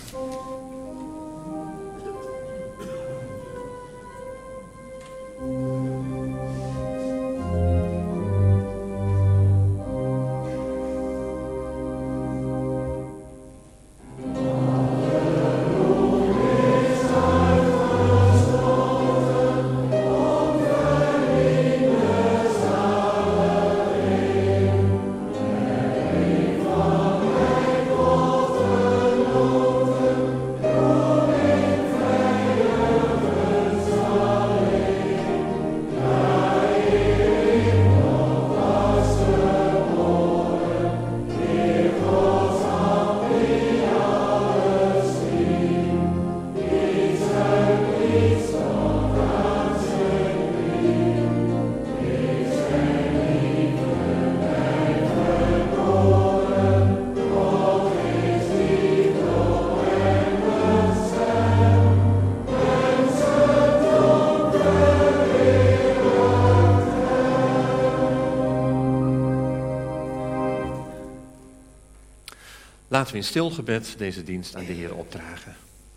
Laten we in stil gebed deze dienst aan de Heer opdragen.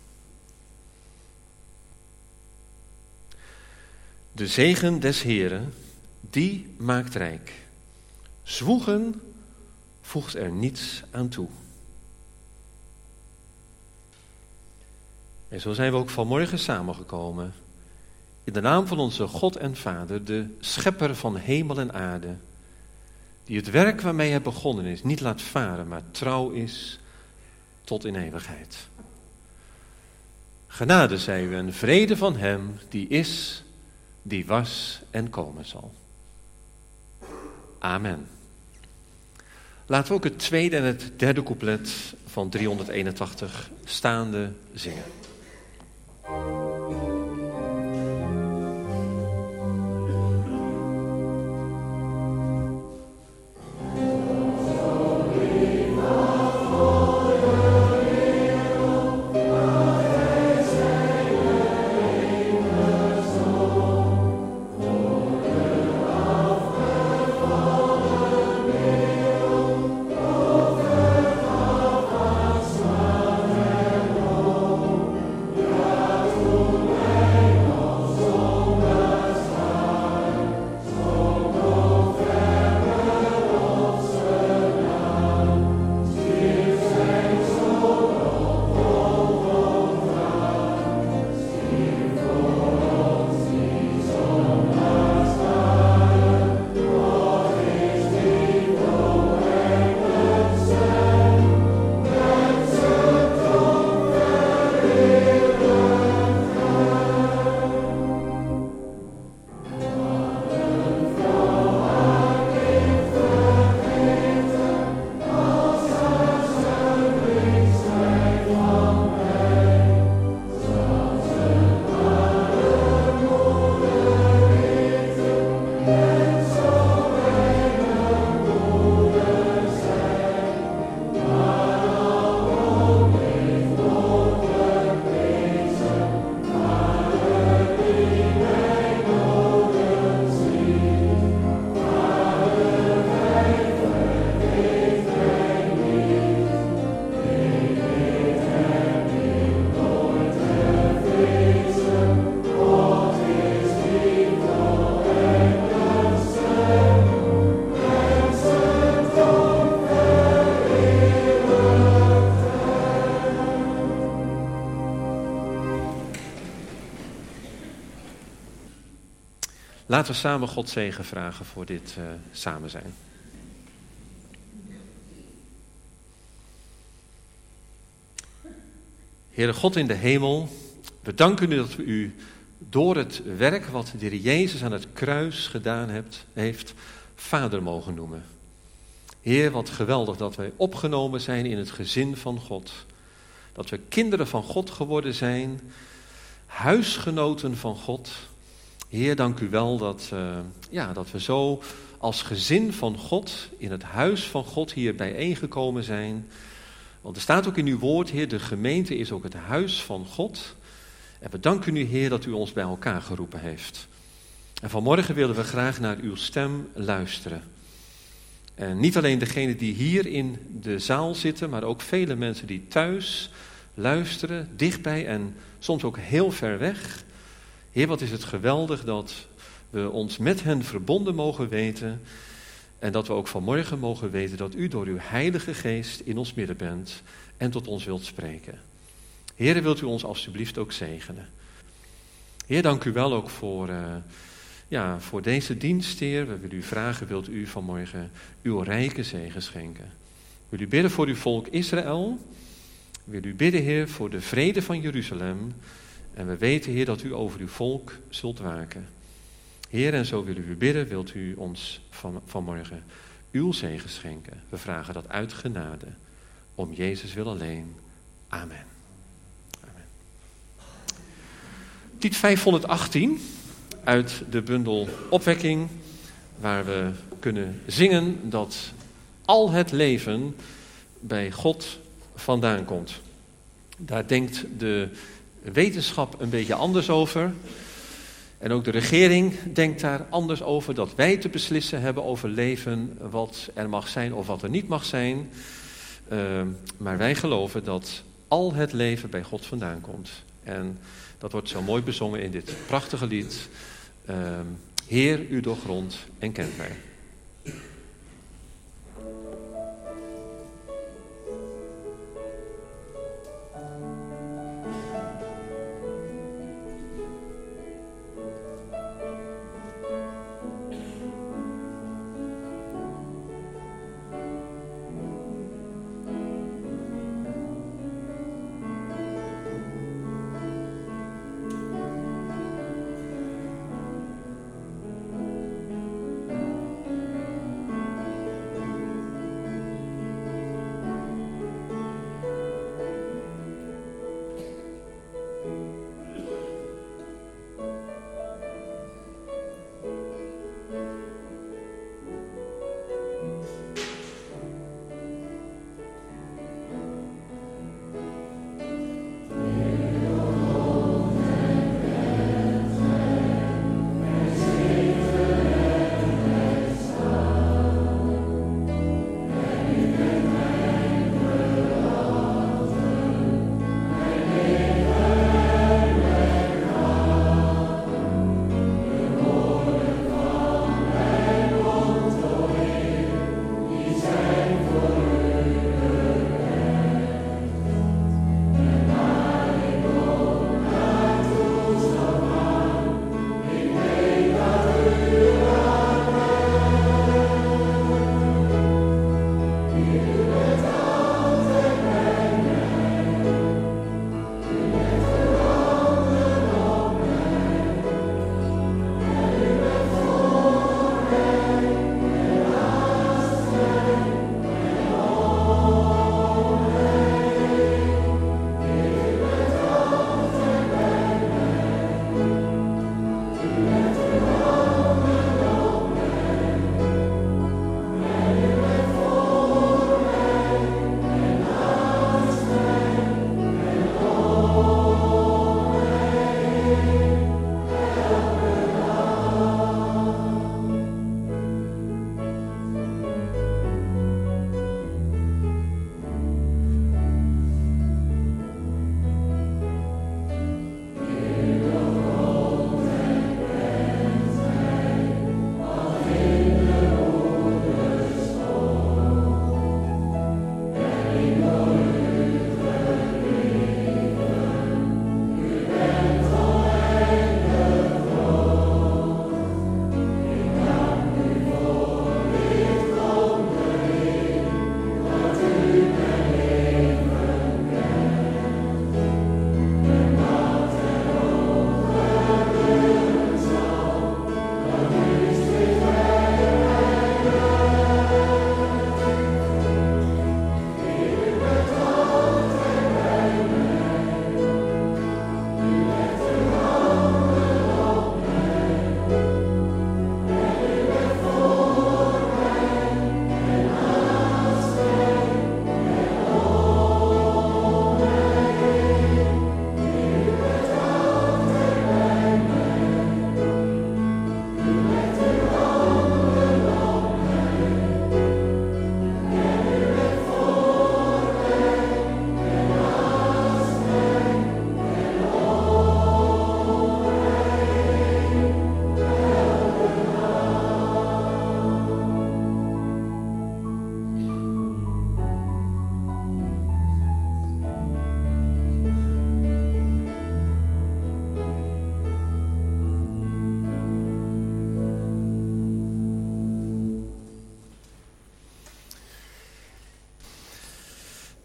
De zegen des Heeren, die maakt rijk. Zwoegen voegt er niets aan toe. En zo zijn we ook vanmorgen samengekomen. In de naam van onze God en Vader, de schepper van hemel en aarde. Die het werk waarmee hij begonnen is niet laat varen, maar trouw is tot in eeuwigheid. Genade zij u en vrede van hem die is, die was en komen zal. Amen. Laten we ook het tweede en het derde couplet van 381 staande zingen. Laten we samen God zegen vragen voor dit samen zijn. Heere God in de hemel, we danken u dat we u door het werk wat de Heer Jezus aan het kruis gedaan heeft, Vader mogen noemen. Heer, wat geweldig dat wij opgenomen zijn in het gezin van God. Dat we kinderen van God geworden zijn, huisgenoten van God. Heer, dank u wel dat we zo als gezin van God in het huis van God hier bijeengekomen zijn. Want er staat ook in uw woord, Heer, de gemeente is ook het huis van God. En we danken u, Heer, dat u ons bij elkaar geroepen heeft. En vanmorgen willen we graag naar uw stem luisteren. En niet alleen degenen die hier in de zaal zitten, maar ook vele mensen die thuis luisteren, dichtbij en soms ook heel ver weg. Heer, wat is het geweldig dat we ons met hen verbonden mogen weten en dat we ook vanmorgen mogen weten dat u door uw Heilige Geest in ons midden bent en tot ons wilt spreken. Heer, wilt u ons alstublieft ook zegenen. Heer, dank u wel ook voor deze dienst, Heer. We willen u vragen, wilt u vanmorgen uw rijke zegen schenken. We willen u bidden voor uw volk Israël. We willen u bidden, Heer, voor de vrede van Jeruzalem. En we weten, Heer, dat u over uw volk zult waken. Heer, en zo willen we u bidden, wilt u ons vanmorgen uw zegen schenken. We vragen dat uit genade, om Jezus wil alleen. Amen. Amen. Lied 518 uit de bundel Opwekking, waar we kunnen zingen dat al het leven bij God vandaan komt. Daar denkt de wetenschap een beetje anders over. En ook de regering denkt daar anders over, dat wij te beslissen hebben over leven, wat er mag zijn of wat er niet mag zijn. Maar wij geloven dat al het leven bij God vandaan komt. En dat wordt zo mooi bezongen in dit prachtige lied. Heer, u doorgrondt en kent mij.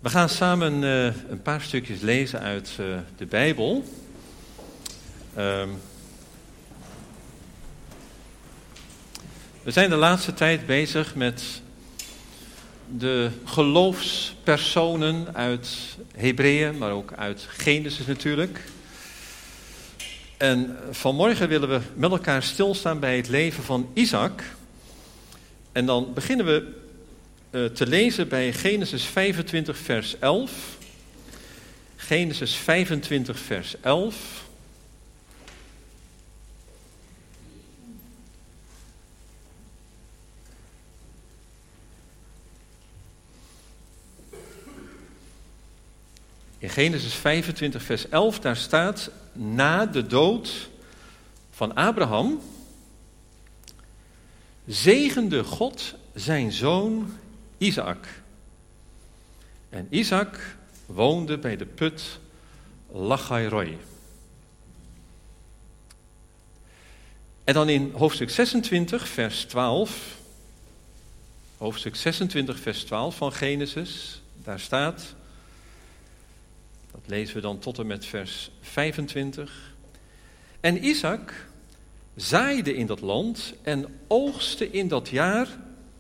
We gaan samen een paar stukjes lezen uit de Bijbel. We zijn de laatste tijd bezig met de geloofspersonen uit Hebreeën, maar ook uit Genesis natuurlijk. En vanmorgen willen we met elkaar stilstaan bij het leven van Isaac. En dan beginnen we te lezen bij Genesis 25 vers 11. Genesis 25 vers 11. In Genesis 25 vers 11, daar staat: na de dood van Abraham zegende God zijn zoon Isaac. En Isaac woonde bij de put Lachai-roi. En dan in hoofdstuk 26 vers 12. Hoofdstuk 26 vers 12 van Genesis, daar staat, dat lezen we dan tot en met vers 25. En Isaac zaaide in dat land en oogste in dat jaar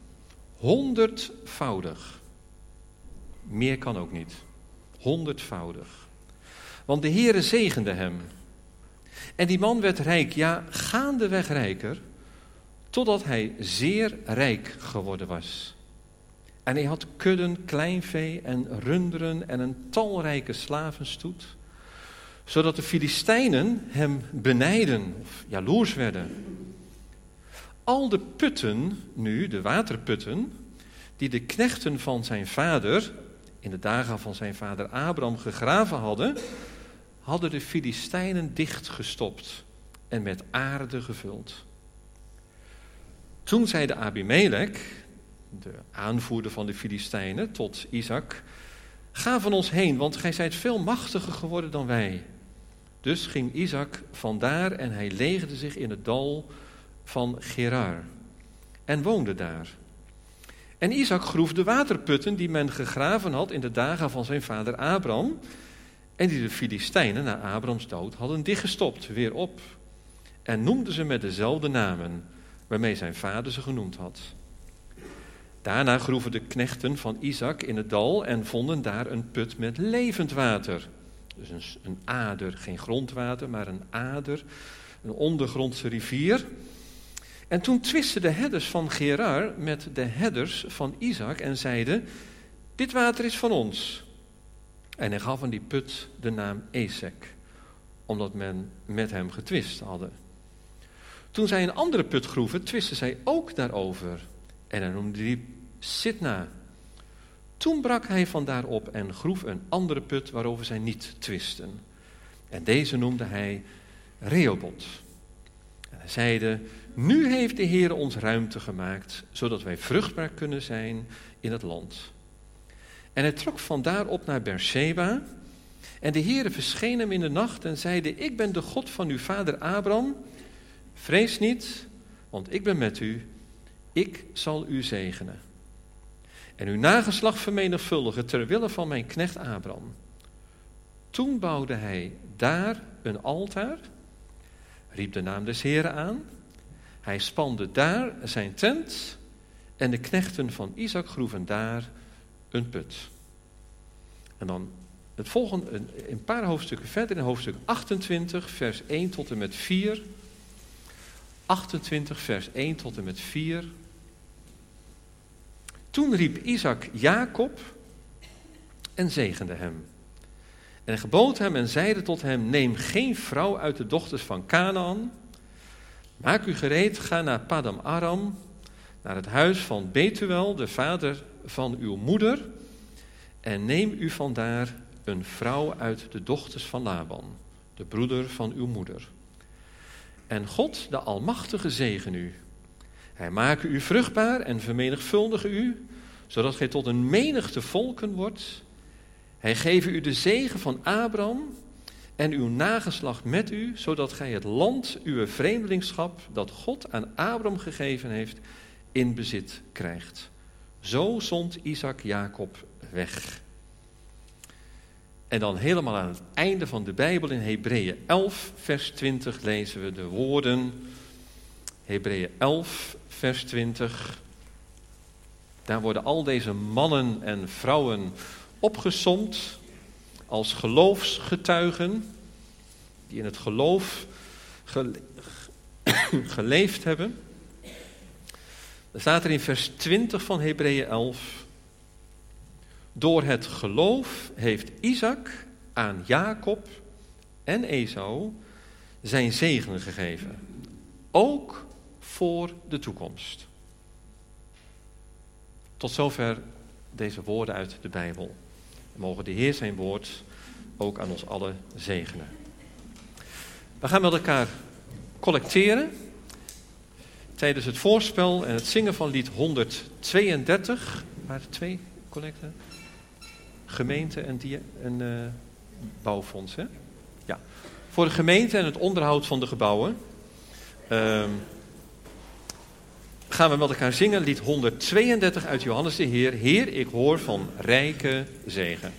100voudig. Meer kan ook niet. 100voudig. Want de Heere zegende hem. En die man werd rijk, ja, gaandeweg rijker, totdat hij zeer rijk geworden was. En hij had kudden, kleinvee en runderen en een talrijke slavenstoet, zodat de Filistijnen hem benijden of jaloers werden. Al de putten nu, de waterputten, die de knechten van zijn vader, in de dagen van zijn vader Abraham gegraven hadden de Filistijnen dichtgestopt en met aarde gevuld. Toen zei de Abimelech, de aanvoerder van de Filistijnen, tot Isaac: ga van ons heen, want gij zijt veel machtiger geworden dan wij. Dus ging Isaac vandaar en hij leegde zich in het dal van Gerar en woonde daar. En Isaac groef de waterputten die men gegraven had in de dagen van zijn vader Abraham en die de Filistijnen na Abrahams dood hadden dichtgestopt, weer op, en noemde ze met dezelfde namen waarmee zijn vader ze genoemd had. Daarna groeven de knechten van Isaac in het dal en vonden daar een put met levend water. Dus een ader, geen grondwater, maar een ader, een ondergrondse rivier. En toen twisten de herders van Gerar met de herders van Isaac en zeiden: dit water is van ons. En hij gaf aan die put de naam Esek, omdat men met hem getwist hadden. Toen zij een andere put groeven, twisten zij ook daarover. En hij noemde die Sitna. Toen brak hij vandaar op en groef een andere put waarover zij niet twisten. En deze noemde hij Rehoboth. En hij zeide: nu heeft de Heer ons ruimte gemaakt, zodat wij vruchtbaar kunnen zijn in het land. En hij trok vandaar op naar Beersheba. En de Heer verscheen hem in de nacht en zeide: ik ben de God van uw vader Abraham. Vrees niet, want ik ben met u. Ik zal u zegenen. En uw nageslacht vermenigvuldigen ter wille van mijn knecht Abraham. Toen bouwde hij daar een altaar, riep de naam des Heeren aan. Hij spande daar zijn tent en de knechten van Isaac groeven daar een put. En dan het volgende, een paar hoofdstukken verder, in hoofdstuk 28, vers 1 tot en met 4. 28, vers 1 tot en met 4. Toen riep Isaac Jacob en zegende hem. En hij gebood hem en zeide tot hem: neem geen vrouw uit de dochters van Kanaan. Maak u gereed, ga naar Padam Aram, naar het huis van Betuel, de vader van uw moeder, en neem u vandaar een vrouw uit de dochters van Laban, de broeder van uw moeder. En God, de Almachtige, zegen u. Hij make u vruchtbaar en vermenigvuldige u, zodat gij tot een menigte volken wordt. Hij geven u de zegen van Abraham en uw nageslacht met u, zodat gij het land, uw vreemdelingschap, dat God aan Abraham gegeven heeft, in bezit krijgt. Zo zond Isaac Jacob weg. En dan helemaal aan het einde van de Bijbel in Hebreeën 11, vers 20 lezen we de woorden. Hebreeën 11, vers 20. Daar worden al deze mannen en vrouwen opgesomd als geloofsgetuigen, die in het geloof geleefd hebben. Er staat er in vers 20 van Hebreeën 11. Door het geloof heeft Isaac aan Jacob en Esau zijn zegen gegeven. Ook voor de toekomst. Tot zover deze woorden uit de Bijbel. Mogen de Heer zijn woord ook aan ons allen zegenen. We gaan met elkaar collecteren tijdens het voorspel en het zingen van lied 132. Waar de twee collecten? Gemeente en bouwfonds, hè? Ja. Voor de gemeente en het onderhoud van de gebouwen gaan we met elkaar zingen lied 132 uit Johannes de Heer. Heer, ik hoor van rijke zegen.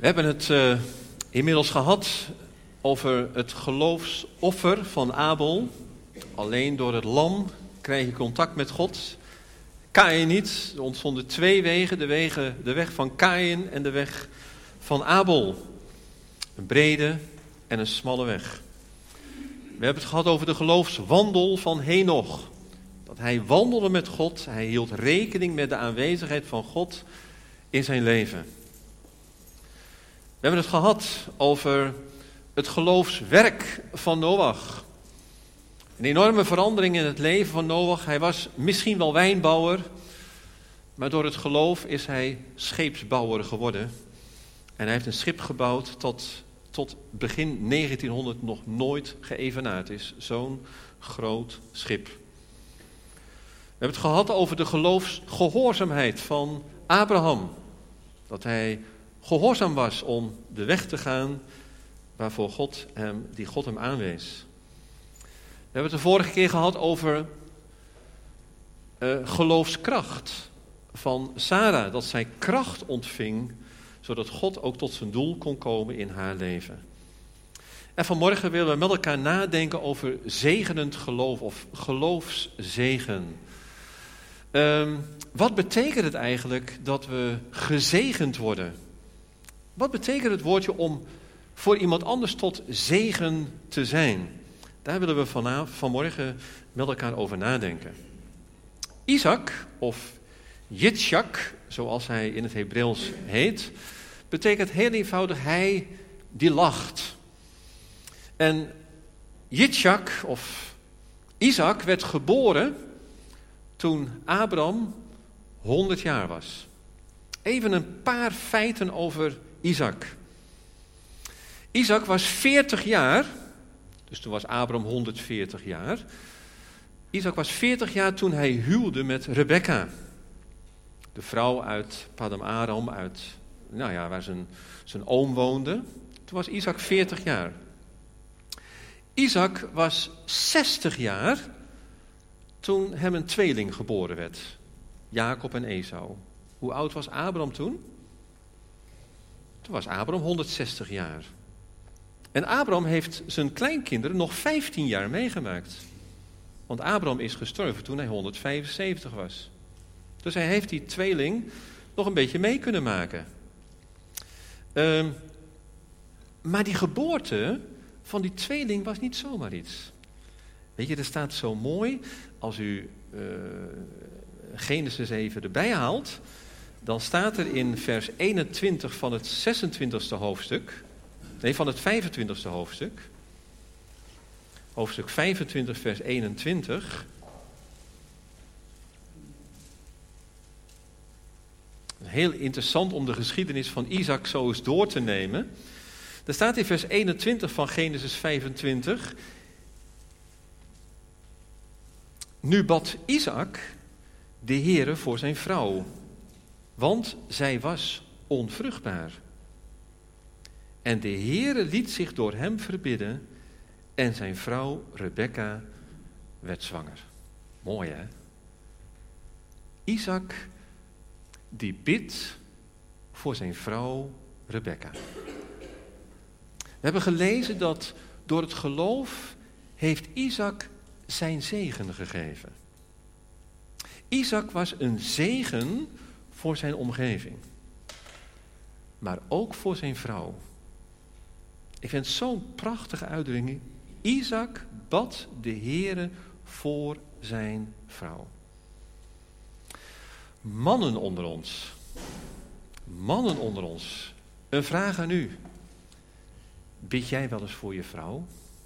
hebben het inmiddels gehad over het geloofsoffer van Abel. Alleen door het lam krijg je contact met God. Kaïn niet. Er ontstonden twee wegen. De weg van Kaïn en de weg van Abel. Een brede en een smalle weg. We hebben het gehad over de geloofswandel van Henoch. Dat hij wandelde met God. Hij hield rekening met de aanwezigheid van God in zijn leven. We hebben het gehad over het geloofswerk van Noach. Een enorme verandering in het leven van Noach. Hij was misschien wel wijnbouwer, maar door het geloof is hij scheepsbouwer geworden. En hij heeft een schip gebouwd tot begin 1900 nog nooit geëvenaard is. Zo'n groot schip. We hebben het gehad over de geloofsgehoorzaamheid van Abraham. Dat hij gehoorzaam was om de weg te gaan waarvoor die God hem aanwees. We hebben het de vorige keer gehad over geloofskracht van Sarah. Dat zij kracht ontving, zodat God ook tot zijn doel kon komen in haar leven. En vanmorgen willen we met elkaar nadenken over zegenend geloof of geloofszegen. Wat betekent het eigenlijk dat we gezegend worden? Wat betekent het woordje om voor iemand anders tot zegen te zijn? Daar willen we vanmorgen met elkaar over nadenken. Isaac, of Yitzchak, zoals hij in het Hebreeuws heet, betekent heel eenvoudig hij die lacht. En Yitzchak, of Isaac, werd geboren toen Abraham 100 jaar was. Even een paar feiten over Isaac. Isaac was 40 jaar, dus toen was Abraham 140 jaar. Isaac was 40 jaar toen hij huwde met Rebekka. De vrouw uit Paddan Aram, waar zijn oom woonde. Toen was Isaac 40 jaar. Isaac was 60 jaar toen hem een tweeling geboren werd. Jacob en Esau. Hoe oud was Abraham toen? Toen was Abraham 160 jaar. En Abraham heeft zijn kleinkinderen nog 15 jaar meegemaakt. Want Abraham is gestorven toen hij 175 was. Dus hij heeft die tweeling nog een beetje mee kunnen maken. Maar die geboorte van die tweeling was niet zomaar iets. Weet je, er staat zo mooi, als u Genesis even erbij haalt, dan staat er in vers 21 van het 26e hoofdstuk, van het 25e hoofdstuk, hoofdstuk 25 vers 21, heel interessant om de geschiedenis van Isaac zo eens door te nemen. Er staat in vers 21 van Genesis 25, nu bad Isaac de Heere voor zijn vrouw, want zij was onvruchtbaar. En de Heere liet zich door hem verbidden en zijn vrouw Rebekka werd zwanger. Mooi hè? Isaac die bidt voor zijn vrouw Rebekka. We hebben gelezen dat door het geloof heeft Isaac zijn zegen gegeven. Isaac was een zegen voor zijn omgeving. Maar ook voor zijn vrouw. Ik vind het zo'n prachtige uitdrukking. Isaac bad de Heere voor zijn vrouw. Mannen onder ons. Mannen onder ons. Een vraag aan u. Bid jij wel eens voor je vrouw?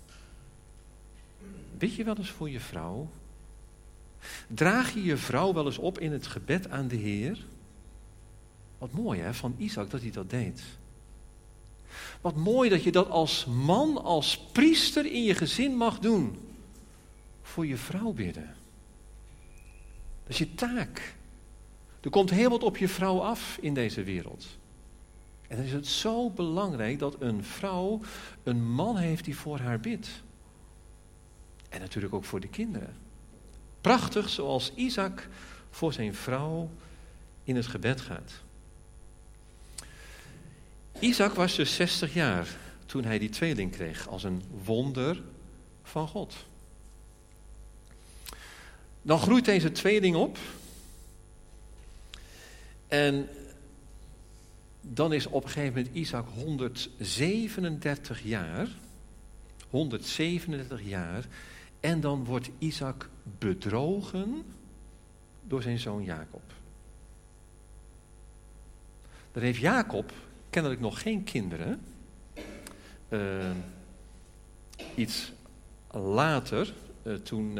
Bid je wel eens voor je vrouw? Draag je je vrouw wel eens op in het gebed aan de Heer? Wat mooi hè, van Isaac dat hij dat deed. Wat mooi dat je dat als man, als priester in je gezin mag doen. Voor je vrouw bidden. Dat is je taak. Er komt heel wat op je vrouw af in deze wereld. En dan is het zo belangrijk dat een vrouw een man heeft die voor haar bidt. En natuurlijk ook voor de kinderen. Prachtig zoals Isaac voor zijn vrouw in het gebed gaat. Isaac was dus 60 jaar toen hij die tweeling kreeg, als een wonder van God. Dan groeit deze tweeling op. En dan is op een gegeven moment Isaac 137 jaar. 137 jaar. En dan wordt Isaac bedrogen door zijn zoon Jacob. Dan heeft Jacob kennelijk nog geen kinderen. Iets later, toen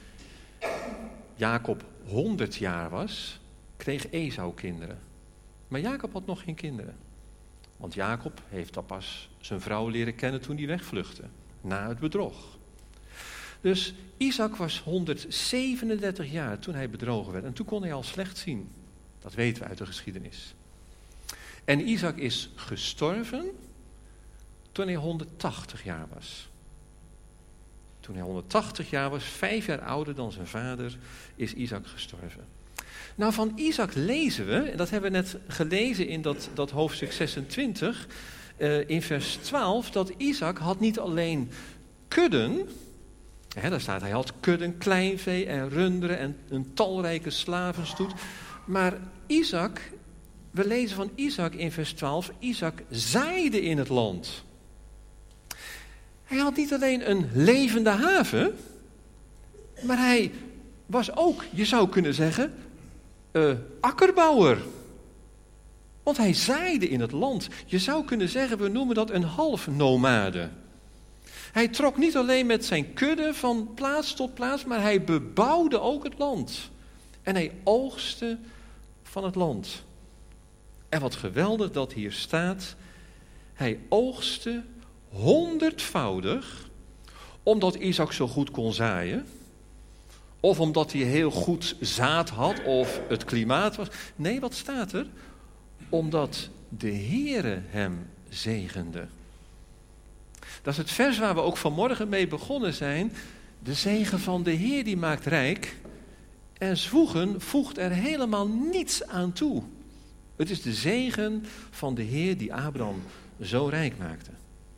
Jacob 100 jaar was, kreeg Esau kinderen. Maar Jacob had nog geen kinderen. Want Jacob heeft al pas zijn vrouw leren kennen toen hij wegvluchtte. Na het bedrog. Dus Isaac was 137 jaar toen hij bedrogen werd. En toen kon hij al slecht zien. Dat weten we uit de geschiedenis. En Isaac is gestorven toen hij 180 jaar was. Toen hij 180 jaar was, 5 jaar ouder dan zijn vader, is Isaac gestorven. Nou, van Isaac lezen we, en dat hebben we net gelezen in dat hoofdstuk 26, in vers 12, dat Isaac had niet alleen kudden, daar staat hij had kudden, kleinvee en runderen en een talrijke slavenstoet, maar Isaac, we lezen van Isaac in vers 12, Isaac zaaide in het land. Hij had niet alleen een levende haven, maar hij was ook, je zou kunnen zeggen, akkerbouwer. Want hij zaaide in het land. Je zou kunnen zeggen, we noemen dat een halfnomade. Hij trok niet alleen met zijn kudde van plaats tot plaats, maar hij bebouwde ook het land. En hij oogste van het land. En wat geweldig dat hier staat, hij oogste 100voudig, omdat Isaac zo goed kon zaaien, of omdat hij heel goed zaad had, of het klimaat was. Nee, wat staat er? Omdat de Heere hem zegende. Dat is het vers waar we ook vanmorgen mee begonnen zijn. De zegen van de Heer die maakt rijk, en zwoegen voegt er helemaal niets aan toe. Het is de zegen van de Heer die Abraham zo rijk maakte.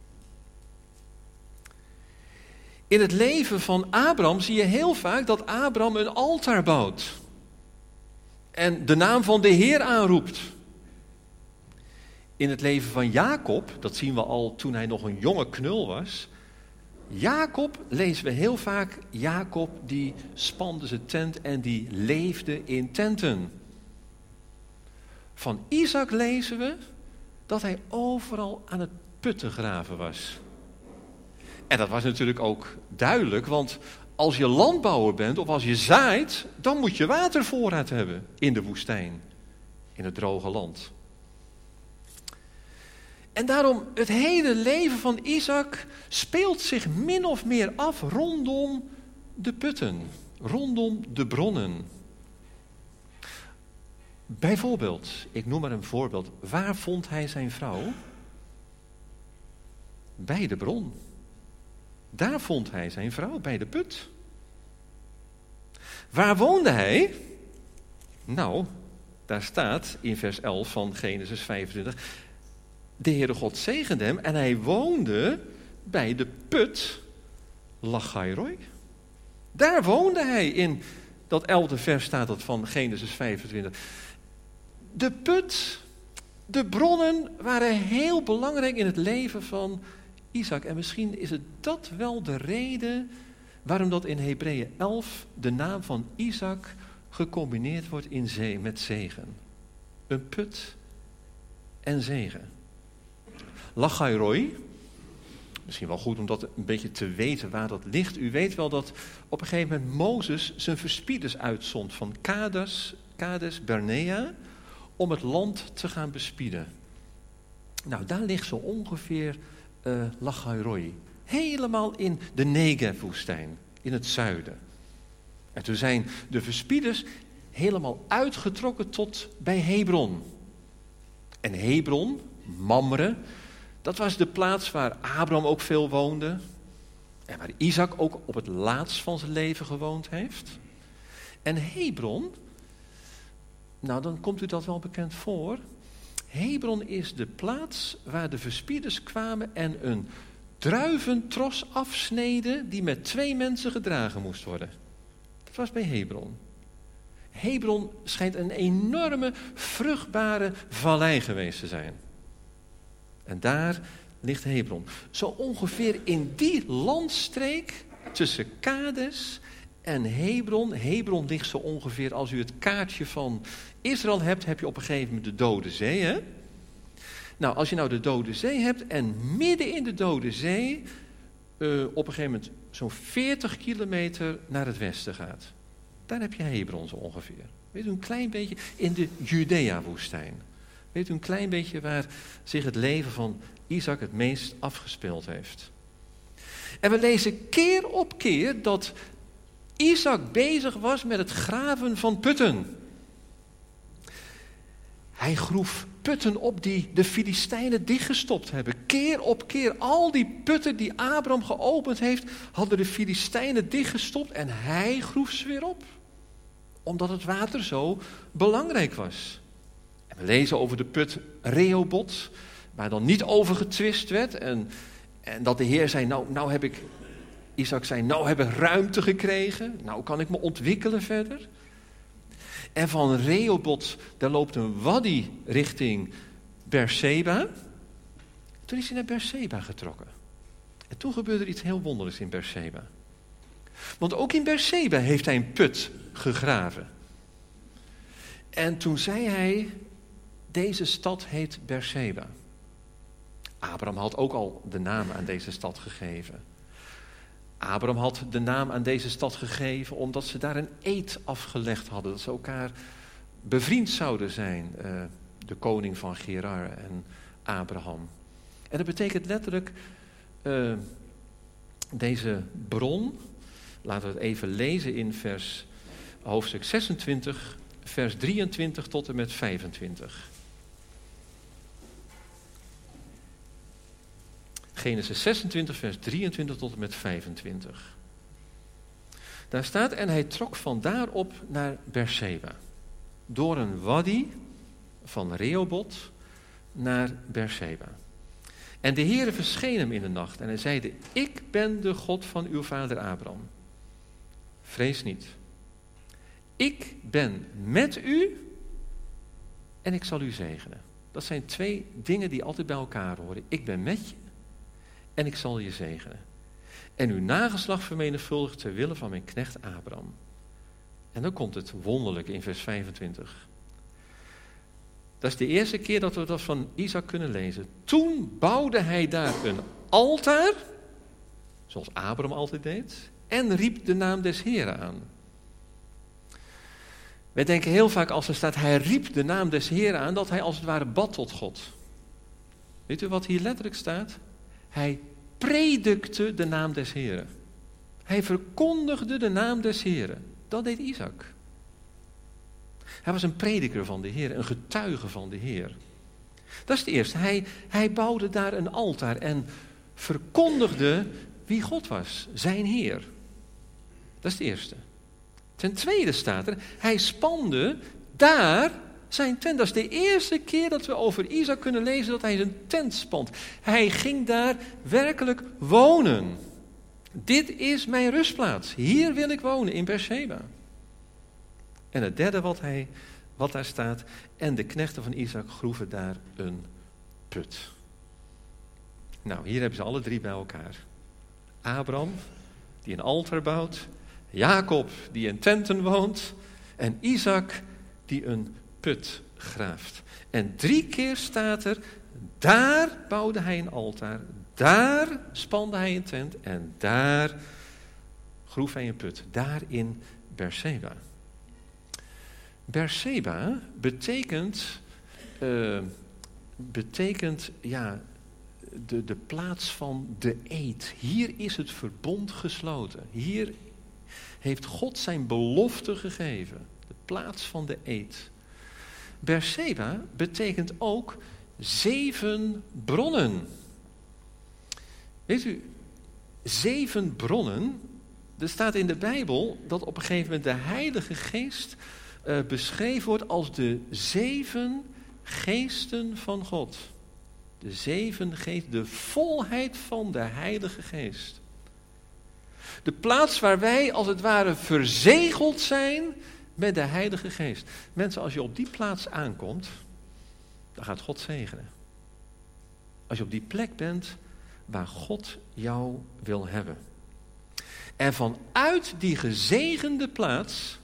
In het leven van Abraham zie je heel vaak dat Abraham een altaar bouwt. En de naam van de Heer aanroept. In het leven van Jacob, dat zien we al toen hij nog een jonge knul was. Jacob lezen we heel vaak, Jacob die spande zijn tent en die leefde in tenten. Van Isaac lezen we dat hij overal aan het putten graven was. En dat was natuurlijk ook duidelijk, want als je landbouwer bent of als je zaait, dan moet je watervoorraad hebben in de woestijn, in het droge land. En daarom, het hele leven van Isaac speelt zich min of meer af rondom de putten, rondom de bronnen. Bijvoorbeeld, ik noem maar een voorbeeld, waar vond hij zijn vrouw? Bij de bron. Daar vond hij zijn vrouw, bij de put. Waar woonde hij? Nou, daar staat in vers 11 van Genesis 25... De Heere God zegende hem en hij woonde bij de put Lachairoi. Daar woonde hij, in dat 11e vers staat dat van Genesis 25. De put, de bronnen waren heel belangrijk in het leven van Isaac. En misschien is het dat wel de reden waarom dat in Hebreeën 11 de naam van Isaac gecombineerd wordt met zegen. Een put en zegen. Lachairoi, misschien wel goed om dat een beetje te weten waar dat ligt. U weet wel dat op een gegeven moment Mozes zijn verspieders uitzond van Kades Barnea om het land te gaan bespieden. Nou, daar ligt zo ongeveer Lachairoi. Helemaal in de Negev-woestijn, in het zuiden. En toen zijn de verspieders helemaal uitgetrokken tot bij Hebron. En Hebron, Mamre, dat was de plaats waar Abraham ook veel woonde. En waar Isaac ook op het laatst van zijn leven gewoond heeft. En Hebron, nou dan komt u dat wel bekend voor. Hebron is de plaats waar de verspieders kwamen en een druiventros afsneden die met 2 mensen gedragen moest worden. Dat was bij Hebron. Hebron schijnt een enorme, vruchtbare vallei geweest te zijn. En daar ligt Hebron. Zo ongeveer in die landstreek tussen Kades en Hebron. Hebron ligt zo ongeveer, als u het kaartje van Israël hebt, heb je op een gegeven moment de Dode Zee, hè? Nou, als je nou de Dode Zee hebt en midden in de Dode Zee op een gegeven moment zo'n 40 kilometer naar het westen gaat. Daar heb je Hebron zo ongeveer. Weet u, een klein beetje in de Judea-woestijn. Weet u, een klein beetje waar zich het leven van Isaac het meest afgespeeld heeft. En we lezen keer op keer dat Isaac bezig was met het graven van putten. Hij groef putten op die de Filistijnen dichtgestopt hebben. Keer op keer, al die putten die Abraham geopend heeft, hadden de Filistijnen dichtgestopt en hij groef ze weer op. Omdat het water zo belangrijk was. En we lezen over de put Rehoboth, waar dan niet over getwist werd. En dat de Heer zei, Isaac zei, nou heb ik ruimte gekregen. Nou kan ik me ontwikkelen verder. En van Rehoboth, daar loopt een wadi richting Beersheba. Toen is hij naar Beersheba getrokken. En toen gebeurde er iets heel wonderlijks in Beersheba. Want ook in Beersheba heeft hij een put gegraven. En toen zei hij, deze stad heet Beersheba. Abraham had ook al de naam aan deze stad gegeven. Abraham had de naam aan deze stad gegeven omdat ze daar een eed afgelegd hadden. Dat ze elkaar bevriend zouden zijn, de koning van Gerar en Abraham. En dat betekent letterlijk, deze bron, laten we het even lezen in hoofdstuk 26, vers 23 tot en met 25. Genesis 26, vers 23 tot en met 25. Daar staat, en hij trok vandaar op naar Beersheba. Door een wadi van Rehoboth naar Beersheba. En de Heere verscheen hem in de nacht en hij zeide, ik ben de God van uw vader Abraham. Vrees niet. Ik ben met u en ik zal u zegenen. Dat zijn 2 dingen die altijd bij elkaar horen. Ik ben met je en ik zal je zegenen. En uw nageslacht vermenigvuldigen ter wille van mijn knecht Abraham. En dan komt het wonderlijke in vers 25. Dat is de eerste keer dat we dat van Isaac kunnen lezen. Toen bouwde hij daar een altaar, zoals Abraham altijd deed, en riep de naam des Heren aan. Wij denken heel vaak als er staat, hij riep de naam des Heren aan, dat hij als het ware bad tot God. Weet u wat hier letterlijk staat? Hij predikte de naam des Heren. Hij verkondigde de naam des Heren. Dat deed Isaac. Hij was een prediker van de Heer, een getuige van de Heer. Dat is het eerste. Hij bouwde daar een altaar en verkondigde wie God was, zijn Heer. Dat is het eerste. Ten tweede staat er, hij spande daar zijn tent. Dat is de eerste keer dat we over Isaac kunnen lezen dat hij zijn tent spant. Hij ging daar werkelijk wonen. Dit is mijn rustplaats. Hier wil ik wonen, in Beersheba. En het derde wat daar staat, en de knechten van Isaac groeven daar een put. Nou, hier hebben ze alle 3 bij elkaar. Abraham, die een altaar bouwt. Jacob, die in tenten woont. En Isaac, die een put graaft. En 3 keer staat er, daar bouwde hij een altaar. Daar spande hij een tent. En daar groef hij een put. Daar in Beersheba. Beersheba betekent de plaats van de eed. Hier is het verbond gesloten. Hier heeft God zijn belofte gegeven. De plaats van de eed. Beersheba betekent ook 7 bronnen. Weet u, 7 bronnen. Er staat in de Bijbel dat op een gegeven moment de Heilige Geest beschreven wordt als de 7 geesten van God. De 7 geesten, de volheid van de Heilige Geest. De plaats waar wij als het ware verzegeld zijn met de Heilige Geest. Mensen, als je op die plaats aankomt, dan gaat God zegenen. Als je op die plek bent waar God jou wil hebben. En vanuit die gezegende plaats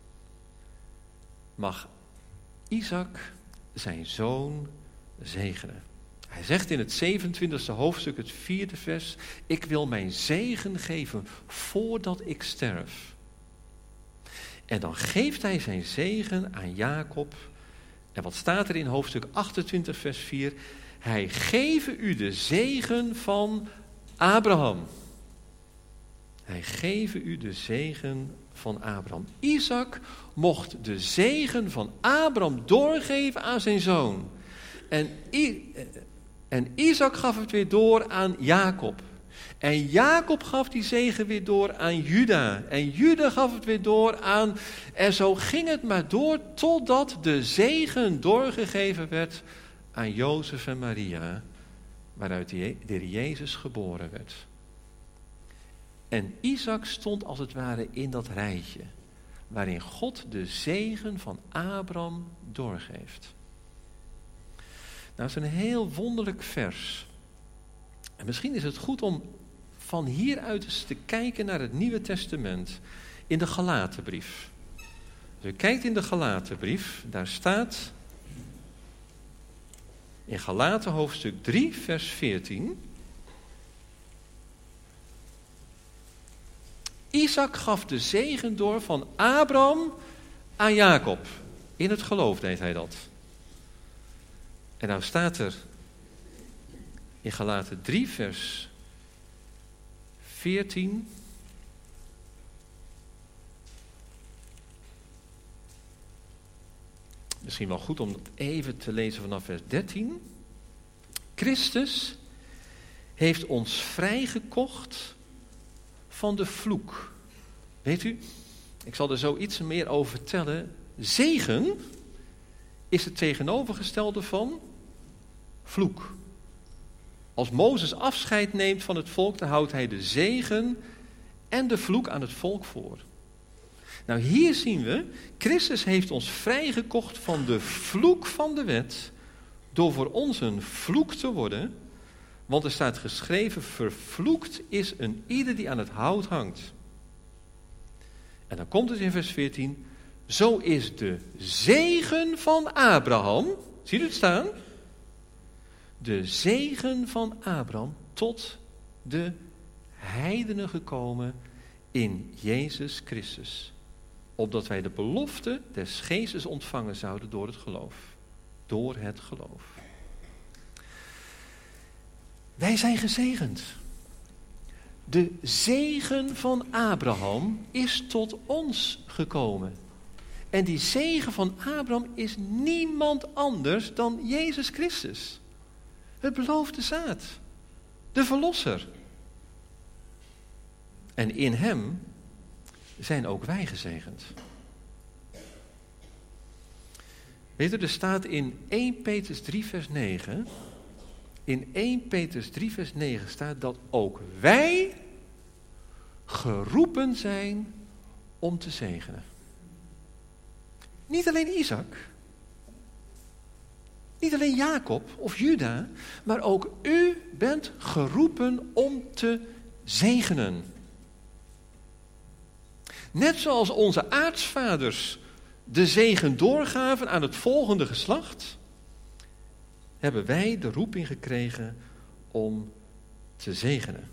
mag Isaac zijn zoon zegenen. Hij zegt in het 27e hoofdstuk, het 4e vers, ik wil mijn zegen geven voordat ik sterf. En dan geeft hij zijn zegen aan Jacob. En wat staat er in hoofdstuk 28 vers 4? Hij geeft u de zegen van Abraham. Hij geeft u de zegen van Abraham. Isaac mocht de zegen van Abraham doorgeven aan zijn zoon. En Isaac gaf het weer door aan Jacob. En Jacob gaf die zegen weer door aan Juda. En Juda gaf het weer door aan... En zo ging het maar door totdat de zegen doorgegeven werd aan Jozef en Maria, waaruit de Heer Jezus geboren werd. En Isaac stond als het ware in dat rijtje, waarin God de zegen van Abraham doorgeeft. Nou, het is een heel wonderlijk vers. En misschien is het goed om van hieruit eens te kijken naar het Nieuwe Testament in de Galatenbrief. Als u kijkt in de Galatenbrief, daar staat in Galaten hoofdstuk 3, vers 14. Isaac gaf de zegen door van Abraham aan Jacob. In het geloof deed hij dat. En nou staat er in Galaten 3, vers 14. Misschien wel goed om het even te lezen vanaf vers 13. Christus heeft ons vrijgekocht van de vloek. Weet u, ik zal er zo iets meer over vertellen. Zegen is het tegenovergestelde van vloek. Als Mozes afscheid neemt van het volk, dan houdt hij de zegen en de vloek aan het volk voor. Nou, hier zien we, Christus heeft ons vrijgekocht van de vloek van de wet, door voor ons een vloek te worden, want er staat geschreven, vervloekt is een ieder die aan het hout hangt. En dan komt het in vers 14, zo is de zegen van Abraham, ziet u het staan? De zegen van Abraham tot de heidenen gekomen in Jezus Christus. Opdat wij de belofte des Geestes ontvangen zouden door het geloof. Door het geloof. Wij zijn gezegend. De zegen van Abraham is tot ons gekomen. En die zegen van Abraham is niemand anders dan Jezus Christus. Het beloofde zaad. De verlosser. En in hem zijn ook wij gezegend. Weet u, er staat in 1 Petrus 3 vers 9... In 1 Petrus 3 vers 9 staat dat ook wij geroepen zijn om te zegenen. Niet alleen Isaac. Niet alleen Jacob of Juda. Maar ook u bent geroepen om te zegenen. Net zoals onze aartsvaders de zegen doorgaven aan het volgende geslacht, hebben wij de roeping gekregen om te zegenen.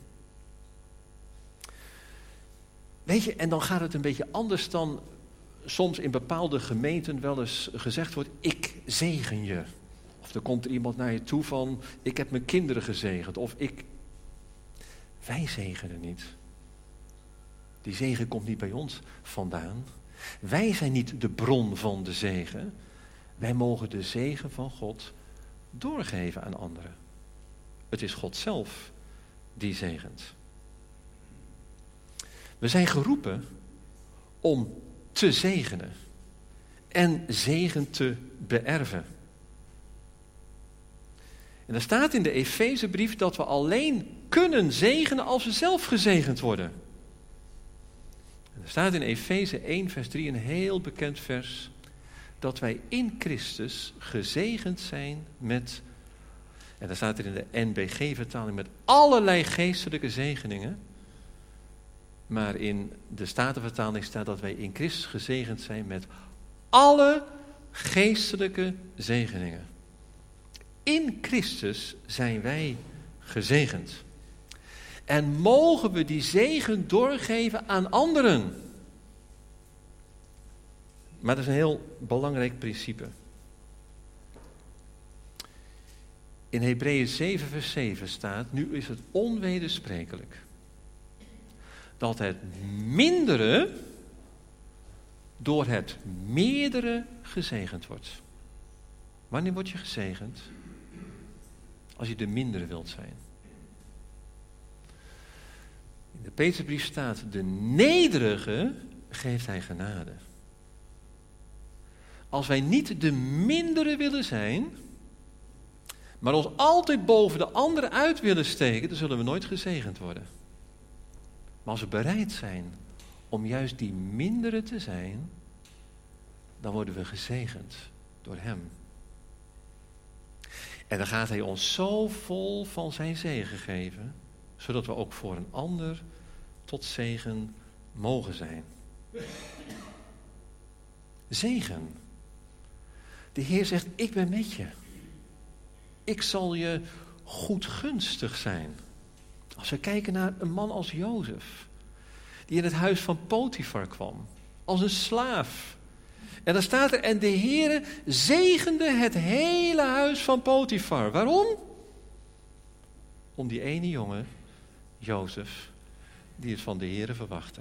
Weet je, en dan gaat het een beetje anders dan soms in bepaalde gemeenten wel eens gezegd wordt, ik zegen je. Of er komt er iemand naar je toe van, ik heb mijn kinderen gezegend. Of wij zegenen niet. Die zegen komt niet bij ons vandaan. Wij zijn niet de bron van de zegen. Wij mogen de zegen van God doorgeven aan anderen. Het is God zelf die zegent. We zijn geroepen om te zegenen en zegen te beërven. En er staat in de Efezebrief dat we alleen kunnen zegenen als we zelf gezegend worden. En er staat in Efeze 1 vers 3 een heel bekend vers, dat wij in Christus gezegend zijn met, en dan staat er in de NBG-vertaling, met allerlei geestelijke zegeningen. Maar in de Statenvertaling staat dat wij in Christus gezegend zijn met alle geestelijke zegeningen. In Christus zijn wij gezegend. En mogen we die zegen doorgeven aan anderen. Maar dat is een heel belangrijk principe. In Hebreeën 7 vers 7 staat, nu is het onwedersprekelijk dat het mindere door het meerdere gezegend wordt. Wanneer word je gezegend? Als je de mindere wilt zijn. In de Petrusbrief staat, de nederige geeft hij genade. Als wij niet de mindere willen zijn, maar ons altijd boven de anderen uit willen steken, dan zullen we nooit gezegend worden. Maar als we bereid zijn om juist die mindere te zijn, dan worden we gezegend door hem. En dan gaat hij ons zo vol van zijn zegen geven, zodat we ook voor een ander tot zegen mogen zijn. Zegen. De Heer zegt, ik ben met je. Ik zal je goedgunstig zijn. Als we kijken naar een man als Jozef, die in het huis van Potifar kwam, als een slaaf. En dan staat er, en de Heere zegende het hele huis van Potifar. Waarom? Om die ene jongen, Jozef, die het van de Heere verwachtte.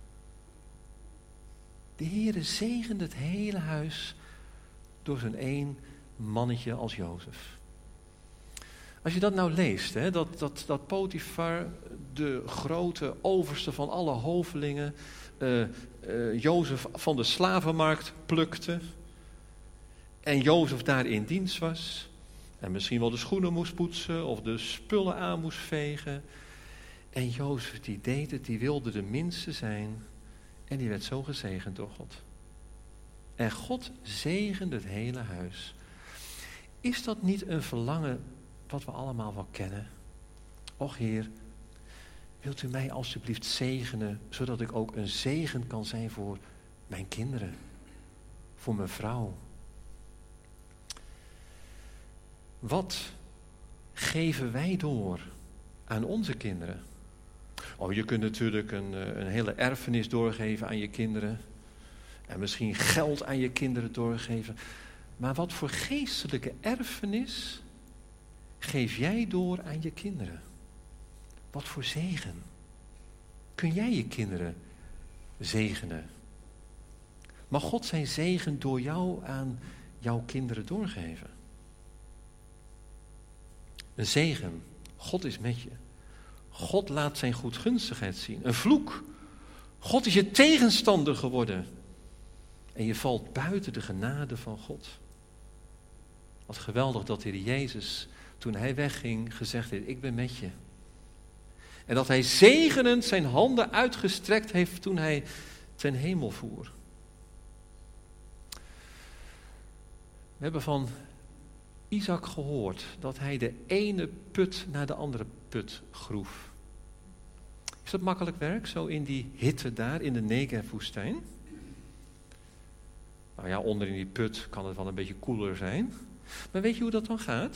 De Heere zegende het hele huis door zijn één mannetje als Jozef. Als je dat nou leest, hè, dat Potifar, de grote overste van alle hovelingen, Jozef van de slavenmarkt plukte. En Jozef daar in dienst was. En misschien wel de schoenen moest poetsen of de spullen aan moest vegen. En Jozef die deed het, die wilde de minste zijn. En die werd zo gezegend door God. En God zegende het hele huis. Is dat niet een verlangen wat we allemaal wel kennen? Och Heer, wilt u mij alsjeblieft zegenen, zodat ik ook een zegen kan zijn voor mijn kinderen, voor mijn vrouw. Wat geven wij door aan onze kinderen? Oh, je kunt natuurlijk een hele erfenis doorgeven aan je kinderen. En misschien geld aan je kinderen doorgeven. Maar wat voor geestelijke erfenis geef jij door aan je kinderen? Wat voor zegen? Kun jij je kinderen zegenen? Mag God zijn zegen door jou aan jouw kinderen doorgeven? Een zegen. God is met je. God laat zijn goedgunstigheid zien. Een vloek. God is je tegenstander geworden. En je valt buiten de genade van God. Wat geweldig dat de Heer Jezus, toen hij wegging, gezegd heeft, ik ben met je. En dat hij zegenend zijn handen uitgestrekt heeft toen hij ten hemel voer. We hebben van Isaac gehoord dat hij de ene put naar de andere put groef. Is dat makkelijk werk, zo in die hitte daar in de Negev-woestijn? Nou ja, onder in die put kan het wel een beetje koeler zijn. Maar weet je hoe dat dan gaat?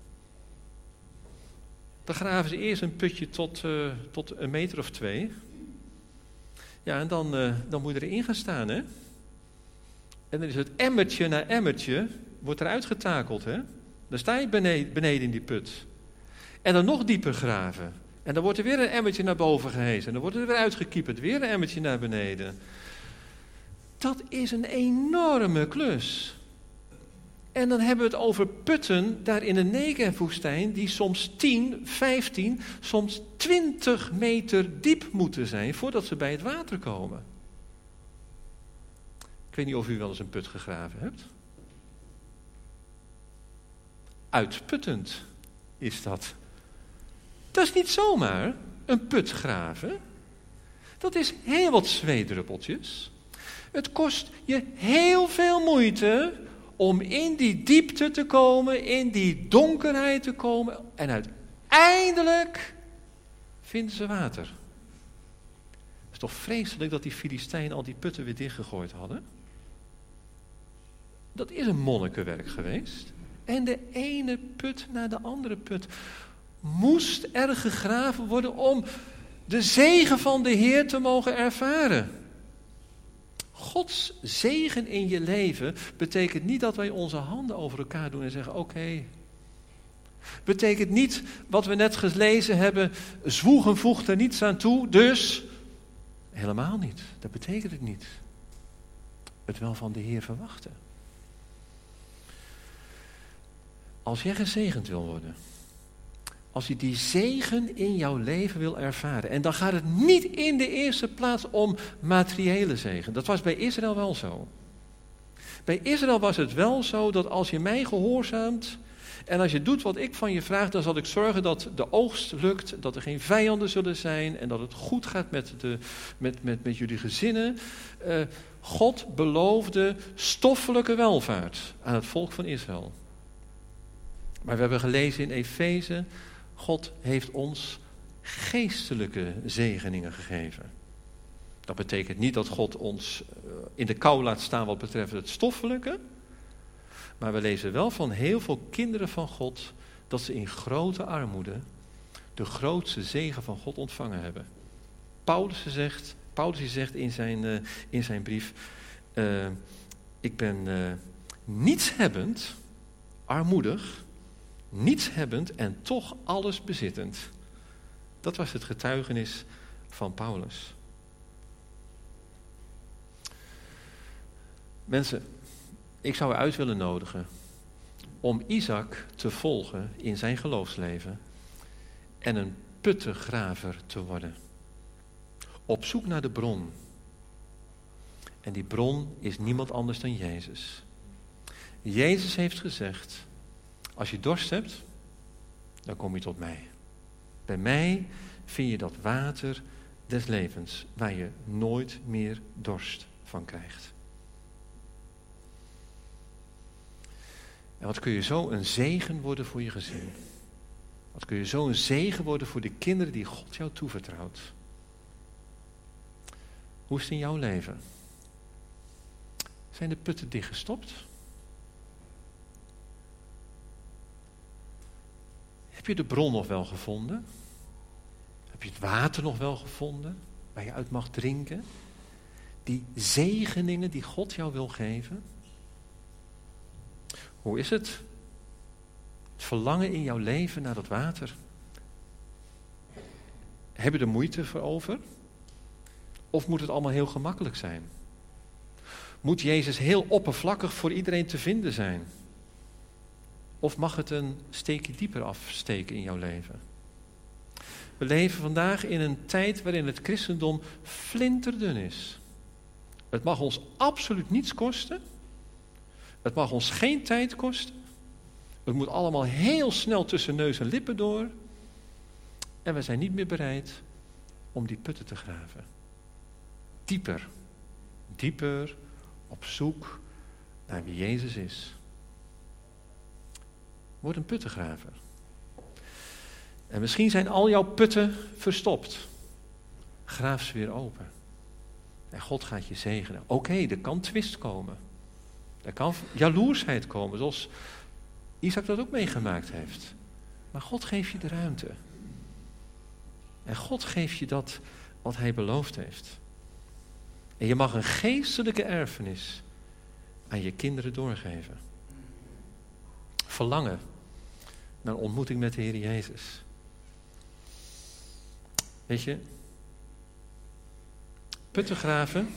Dan graven ze eerst een putje tot 1 meter of 2. Ja, en dan moet je erin gaan staan, hè? En dan is het emmertje na emmertje, wordt eruit getakeld, hè? Dan sta je beneden in die put. En dan nog dieper graven. En dan wordt er weer een emmertje naar boven gehezen. En dan wordt er weer uitgekieperd, weer een emmertje naar beneden. Dat is een enorme klus. En dan hebben we het over putten daar in de Negev-woestijn die soms 10, 15, soms 20 meter diep moeten zijn voordat ze bij het water komen. Ik weet niet of u wel eens een put gegraven hebt. Uitputtend. is dat. Dat is niet zomaar een put graven. Dat is heel wat zweetdruppeltjes. Het kost je heel veel moeite om in die diepte te komen, in die donkerheid te komen. En uiteindelijk vinden ze water. Het is toch vreselijk dat die Filistijnen al die putten weer dichtgegooid hadden? Dat is een monnikenwerk geweest. En de ene put na de andere put moest er gegraven worden om de zegen van de Heer te mogen ervaren. Gods zegen in je leven betekent niet dat wij onze handen over elkaar doen en zeggen oké. Betekent niet wat we net gelezen hebben, zwoegen voegt er niets aan toe, dus helemaal niet. Dat betekent het niet. Het wel van de Heer verwachten. Als jij gezegend wil worden, als je die zegen in jouw leven wil ervaren, en dan gaat het niet in de eerste plaats om materiële zegen. Dat was bij Israël wel zo. Bij Israël was het wel zo dat als je mij gehoorzaamt en als je doet wat ik van je vraag, dan zal ik zorgen dat de oogst lukt, dat er geen vijanden zullen zijn en dat het goed gaat met jullie gezinnen. God beloofde stoffelijke welvaart aan het volk van Israël. Maar we hebben gelezen in Efeze, God heeft ons geestelijke zegeningen gegeven. Dat betekent niet dat God ons in de kou laat staan wat betreft het stoffelijke. Maar we lezen wel van heel veel kinderen van God dat ze in grote armoede de grootste zegen van God ontvangen hebben. Paulus zegt in zijn brief, ik ben nietshebbend, armoedig, nietshebbend en toch alles bezittend. Dat was het getuigenis van Paulus. Mensen, ik zou u uit willen nodigen om Isaac te volgen in zijn geloofsleven en een puttengraver te worden. Op zoek naar de bron. En die bron is niemand anders dan Jezus. Jezus heeft gezegd, als je dorst hebt, dan kom je tot mij. Bij mij vind je dat water des levens, waar je nooit meer dorst van krijgt. En wat kun je zo een zegen worden voor je gezin? Wat kun je zo een zegen worden voor de kinderen die God jou toevertrouwt? Hoe is het in jouw leven? Zijn de putten dichtgestopt? Heb je de bron nog wel gevonden? Heb je het water nog wel gevonden waar je uit mag drinken? Die zegeningen die God jou wil geven? Hoe is het? Het verlangen in jouw leven naar dat water. Heb je er moeite voor over? Of moet het allemaal heel gemakkelijk zijn? Moet Jezus heel oppervlakkig voor iedereen te vinden zijn? Of mag het een steekje dieper afsteken in jouw leven? We leven vandaag in een tijd waarin het christendom flinterdun is. Het mag ons absoluut niets kosten. Het mag ons geen tijd kosten. Het moet allemaal heel snel tussen neus en lippen door. En we zijn niet meer bereid om die putten te graven. Dieper. Dieper op zoek naar wie Jezus is. Word een puttengraver. En misschien zijn al jouw putten verstopt. Graaf ze weer open. En God gaat je zegenen. Oké, er kan twist komen. Er kan jaloersheid komen, zoals Isaac dat ook meegemaakt heeft. Maar God geeft je de ruimte. En God geeft je dat wat hij beloofd heeft. En je mag een geestelijke erfenis aan je kinderen doorgeven. Verlangen naar een ontmoeting met de Heer Jezus. Weet je, putten graven,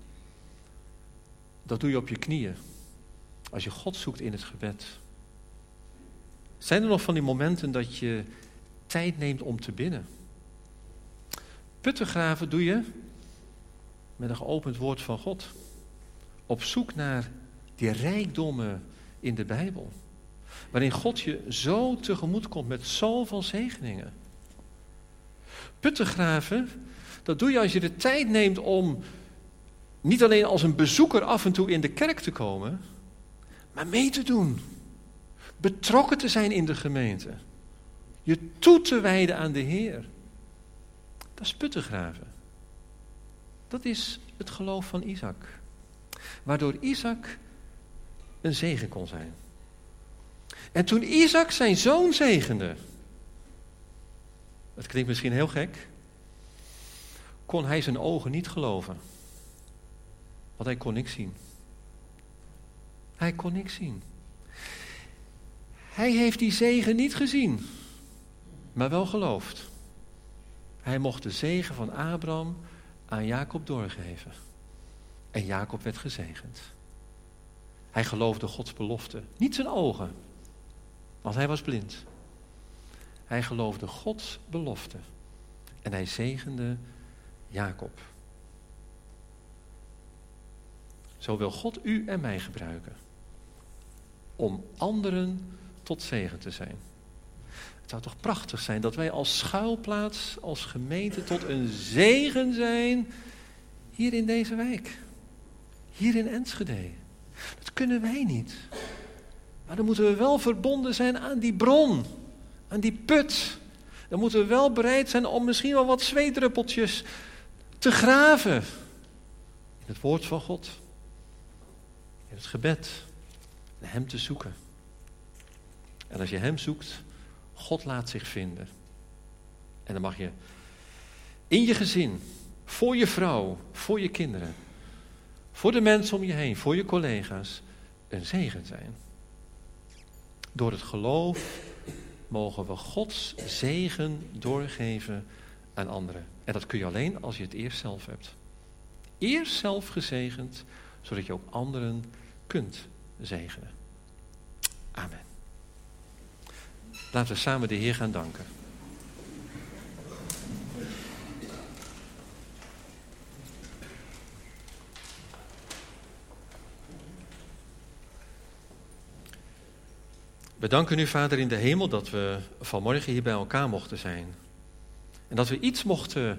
dat doe je op je knieën. Als je God zoekt in het gebed. Zijn er nog van die momenten dat je tijd neemt om te bidden? Putten graven doe je met een geopend woord van God. Op zoek naar die rijkdommen in de Bijbel. waarin God je zo tegemoet komt met zoveel zegeningen. Putten graven, dat doe je als je de tijd neemt om niet alleen als een bezoeker af en toe in de kerk te komen, maar mee te doen. Betrokken te zijn in de gemeente. Je toe te wijden aan de Heer. Dat is putten graven. Dat is het geloof van Isaac. Waardoor Isaac een zegen kon zijn. En toen Isaac zijn zoon zegende, dat klinkt misschien heel gek, kon hij zijn ogen niet geloven. Want hij kon niks zien. Hij kon niks zien. Hij heeft die zegen niet gezien, maar wel geloofd. Hij mocht de zegen van Abraham aan Jacob doorgeven. En Jacob werd gezegend. Hij geloofde Gods belofte. Niet zijn ogen, want hij was blind. Hij geloofde Gods belofte. En hij zegende Jacob. Zo wil God u en mij gebruiken. Om anderen tot zegen te zijn. Het zou toch prachtig zijn dat wij als schuilplaats, als gemeente tot een zegen zijn hier in deze wijk. Hier in Enschede. Dat kunnen wij niet. Maar dan moeten we wel verbonden zijn aan die bron. Aan die put. Dan moeten we wel bereid zijn om misschien wel wat zweetdruppeltjes te graven. In het woord van God. In het gebed. En hem te zoeken. En als je hem zoekt, God laat zich vinden. En dan mag je in je gezin, voor je vrouw, voor je kinderen, voor de mensen om je heen, voor je collega's, een zegen zijn. Door het geloof mogen we Gods zegen doorgeven aan anderen. En dat kun je alleen als je het eerst zelf hebt. Eerst zelf gezegend, zodat je ook anderen kunt zegenen. Amen. Laten we samen de Heer gaan danken. We danken u, Vader in de hemel, dat we vanmorgen hier bij elkaar mochten zijn. En dat we iets mochten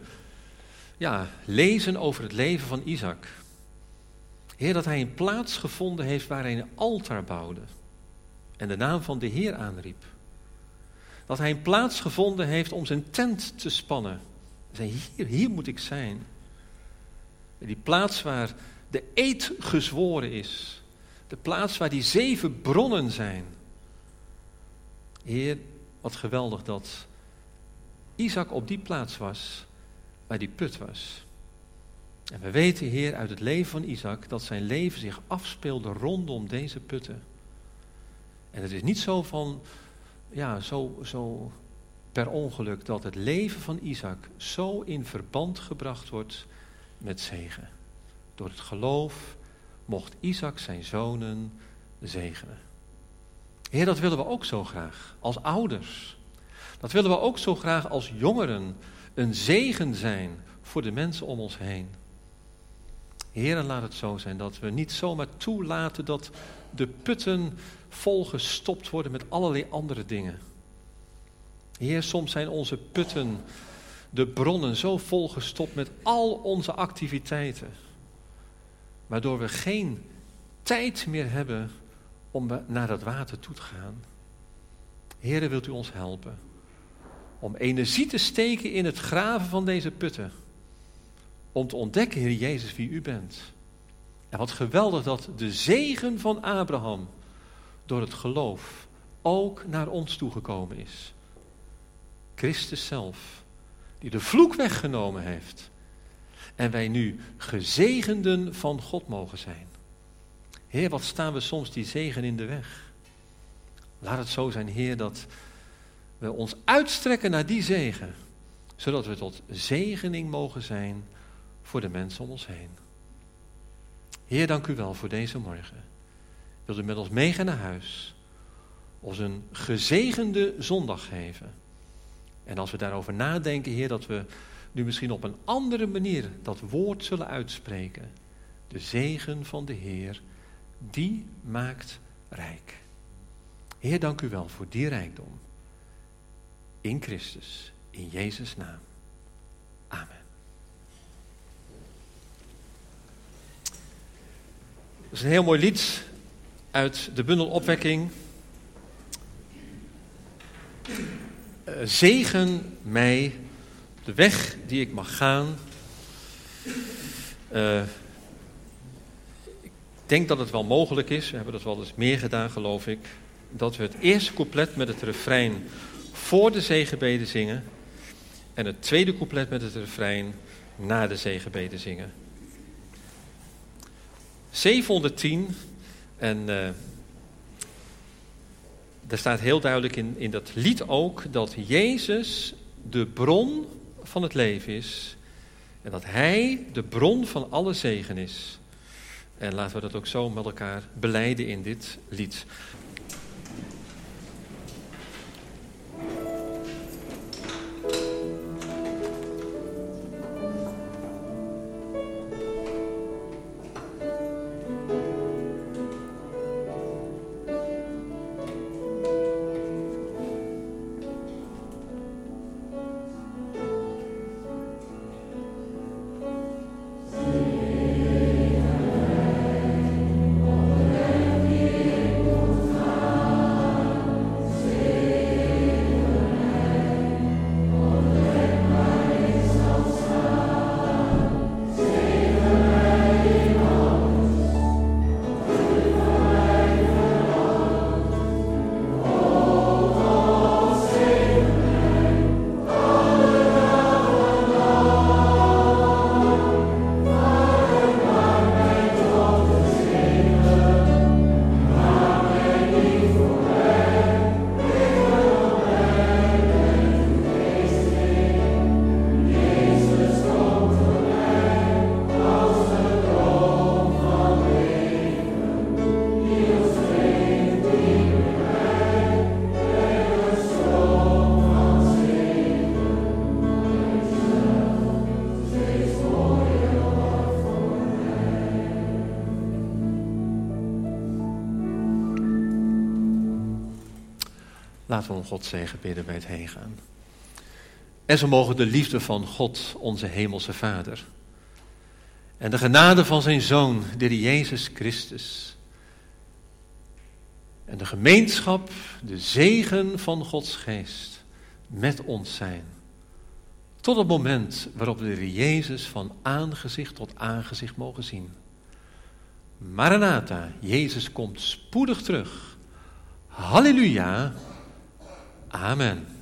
lezen over het leven van Isaac. Heer, dat hij een plaats gevonden heeft waar hij een altaar bouwde. En de naam van de Heer aanriep. Dat hij een plaats gevonden heeft om zijn tent te spannen. Hij zei, hier moet ik zijn. Die plaats waar de eed gezworen is. De plaats waar die 7 bronnen zijn. Heer, wat geweldig dat Isaac op die plaats was, waar die put was. En we weten, Heer, uit het leven van Isaac, dat zijn leven zich afspeelde rondom deze putten. En het is niet zo van, zo per ongeluk dat het leven van Isaac zo in verband gebracht wordt met zegen. Door het geloof mocht Isaac zijn zonen zegenen. Heer, dat willen we ook zo graag als ouders. Dat willen we ook zo graag als jongeren een zegen zijn voor de mensen om ons heen. Heer, en laat het zo zijn dat we niet zomaar toelaten dat de putten volgestopt worden met allerlei andere dingen. Heer, soms zijn onze putten, de bronnen, zo volgestopt met al onze activiteiten, waardoor we geen tijd meer hebben om naar dat water toe te gaan. Heer, wilt u ons helpen om energie te steken in het graven van deze putten. Om te ontdekken, Heer Jezus, wie u bent. En wat geweldig dat de zegen van Abraham door het geloof ook naar ons toegekomen is. Christus zelf, die de vloek weggenomen heeft. En wij nu gezegenden van God mogen zijn. Heer, wat staan we soms die zegen in de weg. Laat het zo zijn, Heer, dat we ons uitstrekken naar die zegen. Zodat we tot zegening mogen zijn voor de mensen om ons heen. Heer, dank u wel voor deze morgen. Wilt u met ons meegaan naar huis. Ons een gezegende zondag geven. En als we daarover nadenken, Heer, dat we nu misschien op een andere manier dat woord zullen uitspreken. De zegen van de Heer, die maakt rijk. Heer, dank u wel voor die rijkdom. In Christus, in Jezus' naam. Amen. Dat is een heel mooi lied uit de bundel Opwekking. Zegen mij de weg die ik mag gaan. Ik denk dat het wel mogelijk is, we hebben dat wel eens meer gedaan geloof ik, dat we het eerste couplet met het refrein voor de zegenbeden zingen en het tweede couplet met het refrein na de zegenbeden zingen. 710 en daar staat heel duidelijk in dat lied ook dat Jezus de bron van het leven is en dat Hij de bron van alle zegen is. En laten we dat ook zo met elkaar belijden in dit lied. Laten we om Gods zegen bidden bij het heen gaan. En zo mogen de liefde van God, onze hemelse Vader, en de genade van zijn Zoon, de Heer Jezus Christus, en de gemeenschap, de zegen van Gods geest met ons zijn. Tot het moment waarop we de Heer Jezus van aangezicht tot aangezicht mogen zien. Maranatha, Jezus komt spoedig terug. Halleluja. Amen.